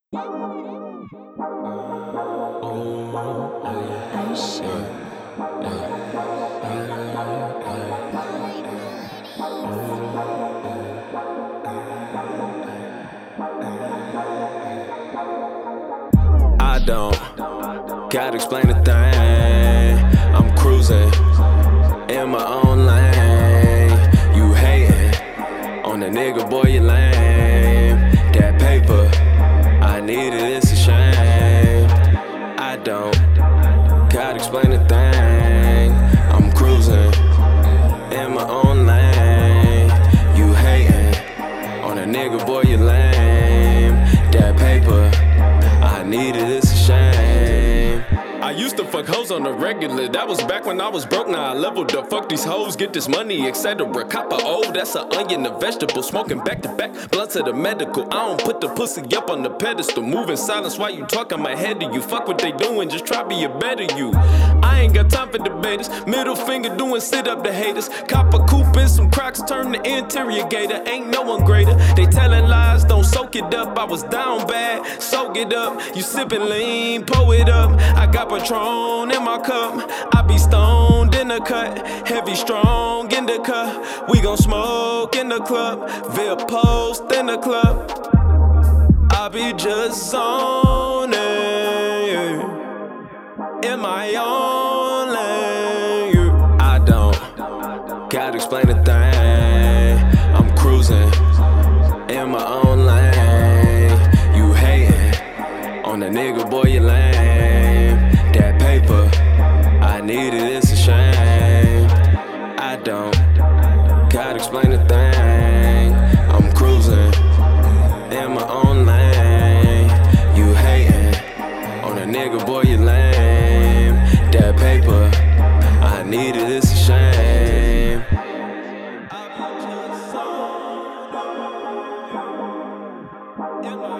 Oh shit. I don't gotta explain a thing. I'm cruising in my own lane. You hating on a nigga, boy, you lame. That paper, I need it, it's a shame. I don't gotta explain a thing. I'm cruising in my own lane. You hating on a nigga, boy, you lame. That paper, I need it, it's a shame. I used to fuck hoes on the regular. That was back when I was broke, now I leveled up. Fuck these hoes, get this money, etc. Copper, oh, that's an onion, a vegetable. Smoking back to back, blunt to the medical. I don't put the pussy up on the pedestal. Move in silence while you talk, I'm ahead of you. Fuck what they doing, just try be a better you. I ain't got time for debaters. Middle finger doing sit up to haters. Copper coupe and some Crocs, turn the interior gator. Ain't no one greater. They telling lies, don't soak it up. I was down bad, soak it up. You sipping lean, pull it up. I got Patron in my cup. I be stoned in the cut, heavy strong in the cup. We gon' smoke in the club, VIP post in the club. I be just zoning in my own lane. I don't gotta explain a thing. I'm cruising in my own lane. You hating on a nigga, boy, you lame. That paper, I need it, it's a shame. I don't gotta explain a thing. I'm cruising in my own lane. You hating on a nigga, boy, you lame. That paper, I need it, it's a shame. I be just so in my